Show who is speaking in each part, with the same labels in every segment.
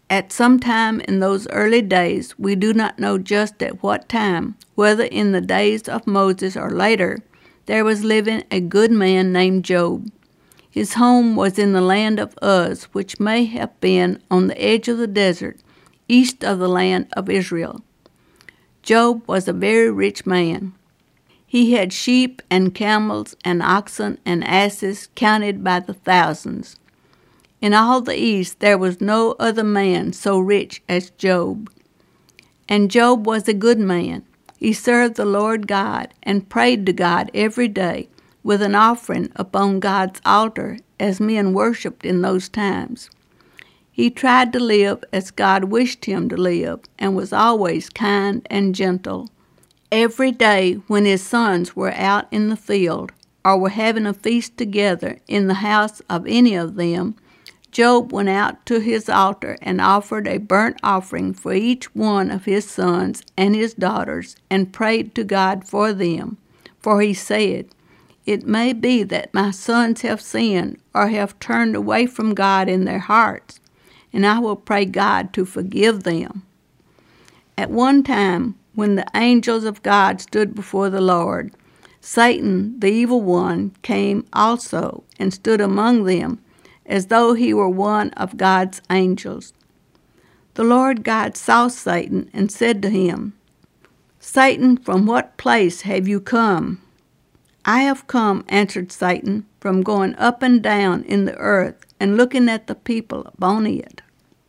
Speaker 1: At some time in those early days, we do not know just at what time, whether in the days of Moses or later, there was living a good man named Job. His home was in the land of Uz, which may have been on the edge of the desert, east of the land of Israel. Job was a very rich man. He had sheep and camels and oxen and asses counted by the thousands. In all the east there was no other man so rich as Job. And Job was a good man. He served the Lord God and prayed to God every day with an offering upon God's altar as men worshipped in those times. He tried to live as God wished him to live and was always kind and gentle. Every day when his sons were out in the field or were having a feast together in the house of any of them, Job went out to his altar and offered a burnt offering for each one of his sons and his daughters and prayed to God for them. For he said, "It may be that my sons have sinned or have turned away from God in their hearts, and I will pray God to forgive them." At one time, when the angels of God stood before the Lord, Satan, the evil one, came also and stood among them, as though he were one of God's angels. The Lord God saw Satan and said to him, "Satan, from what place have you come?" "I have come," answered Satan, "from going up and down in the earth and looking at the people upon it."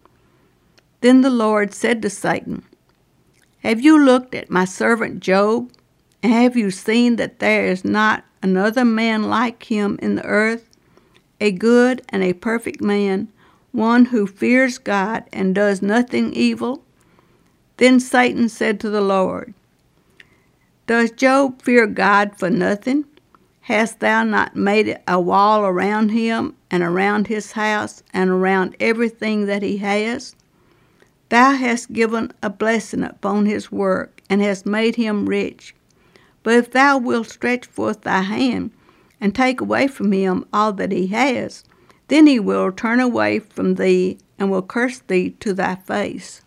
Speaker 1: Then the Lord said to Satan, "Have you looked at my servant Job? And have you seen that there is not another man like him in the earth, a good and a perfect man, one who fears God and does nothing evil?" Then Satan said to the Lord, "Does Job fear God for nothing? Hast thou not made a wall around him and around his house and around everything that he has? Thou hast given a blessing upon his work and hast made him rich. But if thou wilt stretch forth thy hand and take away from him all that he has, then he will turn away from thee and will curse thee to thy face."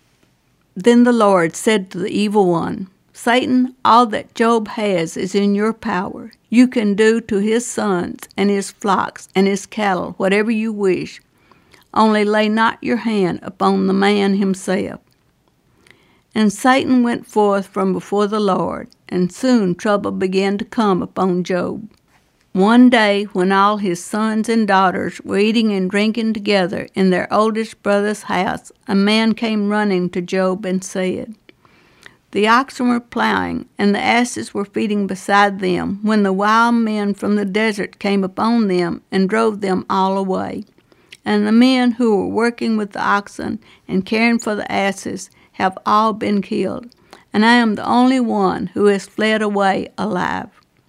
Speaker 1: Then the Lord said to the evil one, "Satan, all that Job has is in your power. You can do to his sons and his flocks and his cattle whatever you wish. Only lay not your hand upon the man himself." And Satan went forth from before the Lord, and soon trouble began to come upon Job. One day, when all his sons and daughters were eating and drinking together in their oldest brother's house, a man came running to Job and said, "The oxen were plowing, and the asses were feeding beside them, when the wild men from the desert came upon them and drove them all away. And the men who were working with the oxen and caring for the asses have all been killed, and I am the only one who has fled away alive."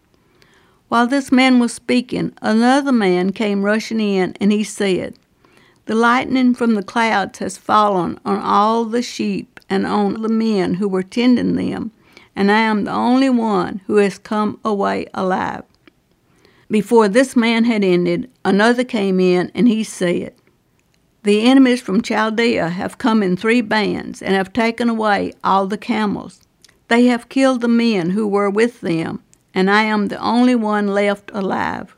Speaker 1: While this man was speaking, another man came rushing in, and he said, "The lightning from the clouds has fallen on all the sheep and on the men who were tending them, and I am the only one who has come away alive." Before this man had ended, another came in, and he said, "The enemies from Chaldea have come in 3 bands and have taken away all the camels. They have killed the men who were with them, and I am the only one left alive."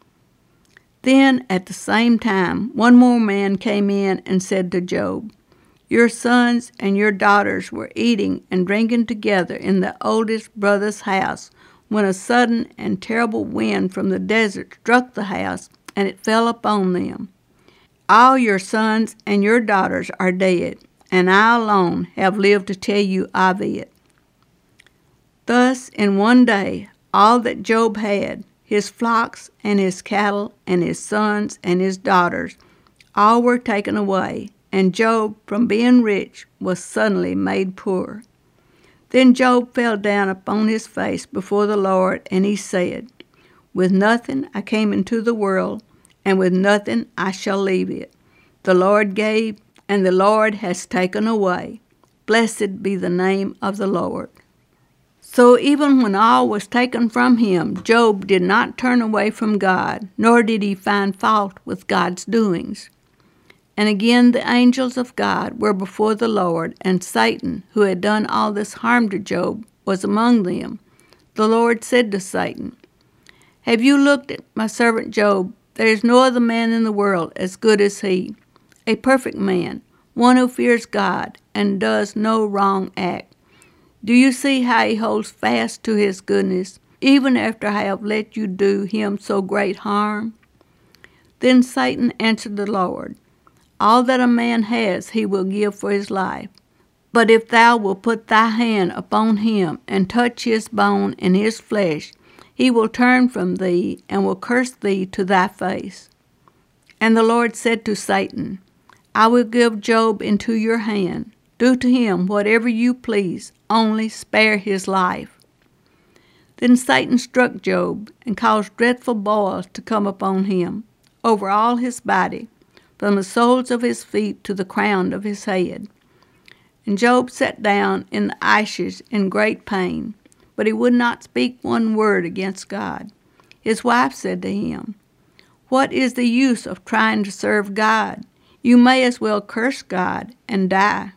Speaker 1: Then at the same time, one more man came in and said to Job, "Your sons and your daughters were eating and drinking together in the oldest brother's house, when a sudden and terrible wind from the desert struck the house, and it fell upon them. All your sons and your daughters are dead, and I alone have lived to tell you of it." Thus, in one day, all that Job had, his flocks and his cattle and his sons and his daughters, all were taken away, and Job, from being rich, was suddenly made poor. Then Job fell down upon his face before the Lord, and he said, "With nothing I came into the world, and with nothing I shall leave it. The Lord gave, and the Lord has taken away. Blessed be the name of the Lord." So even when all was taken from him, Job did not turn away from God, nor did he find fault with God's doings. And again the angels of God were before the Lord, and Satan, who had done all this harm to Job, was among them. The Lord said to Satan, "Have you looked at my servant Job? There is no other man in the world as good as he, a perfect man, one who fears God and does no wrong act. Do you see how he holds fast to his goodness, even after I have let you do him so great harm?" Then Satan answered the Lord, "All that a man has he will give for his life. But if thou wilt put thy hand upon him and touch his bone and his flesh, he will turn from thee and will curse thee to thy face." And the Lord said to Satan, "I will give Job into your hand. Do to him whatever you please, only spare his life." Then Satan struck Job and caused dreadful boils to come upon him, over all his body, from the soles of his feet to the crown of his head. And Job sat down in the ashes in great pain, but he would not speak one word against God. His wife said to him, "What is the use of trying to serve God? You may as well curse God and die."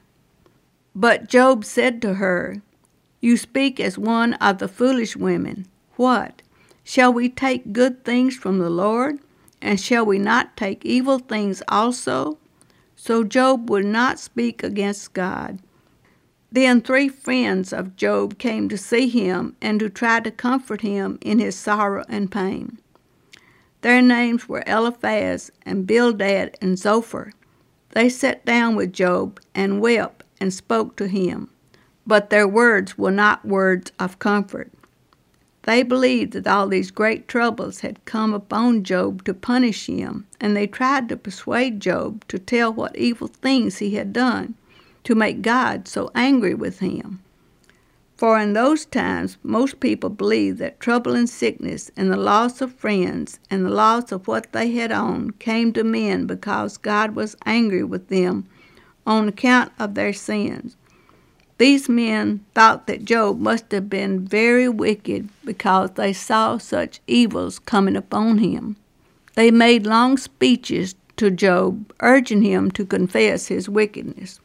Speaker 1: But Job said to her, "You speak as one of the foolish women. What? Shall we take good things from the Lord? And shall we not take evil things also?" So Job would not speak against God. Then 3 friends of Job came to see him and to try to comfort him in his sorrow and pain. Their names were Eliphaz and Bildad and Zophar. They sat down with Job and wept and spoke to him, but their words were not words of comfort. They believed that all these great troubles had come upon Job to punish him, and they tried to persuade Job to tell what evil things he had done, to make God so angry with him. For in those times most people believed that trouble and sickness and the loss of friends and the loss of what they had owned came to men because God was angry with them on account of their sins. These men thought that Job must have been very wicked because they saw such evils coming upon him. They made long speeches to Job, urging him to confess his wickedness.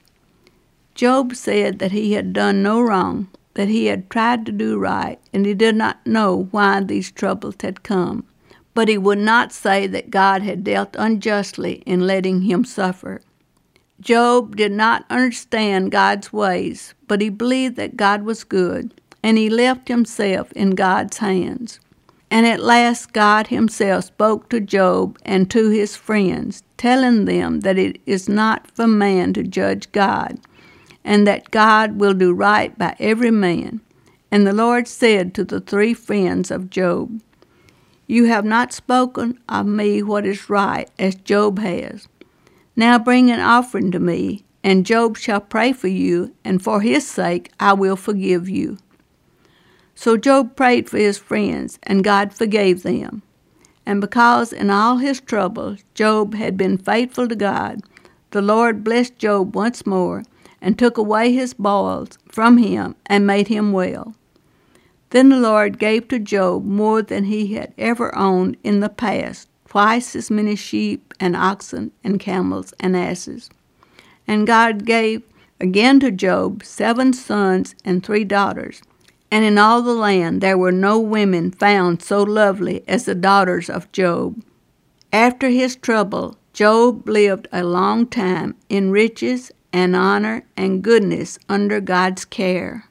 Speaker 1: Job said that he had done no wrong, that he had tried to do right, and he did not know why these troubles had come. But he would not say that God had dealt unjustly in letting him suffer. Job did not understand God's ways, but he believed that God was good, and he left himself in God's hands. And at last God himself spoke to Job and to his friends, telling them that it is not for man to judge God, and that God will do right by every man. And the Lord said to the 3 friends of Job, "You have not spoken of me what is right, as Job has. Now bring an offering to me, and Job shall pray for you, and for his sake I will forgive you." So Job prayed for his friends, and God forgave them. And because in all his troubles Job had been faithful to God, the Lord blessed Job once more, and took away his boils from him, and made him well. Then the Lord gave to Job more than he had ever owned in the past, twice as many sheep and oxen and camels and asses. And God gave again to Job 7 sons and 3 daughters. And in all the land there were no women found so lovely as the daughters of Job. After his trouble, Job lived a long time in riches and honor and goodness under God's care.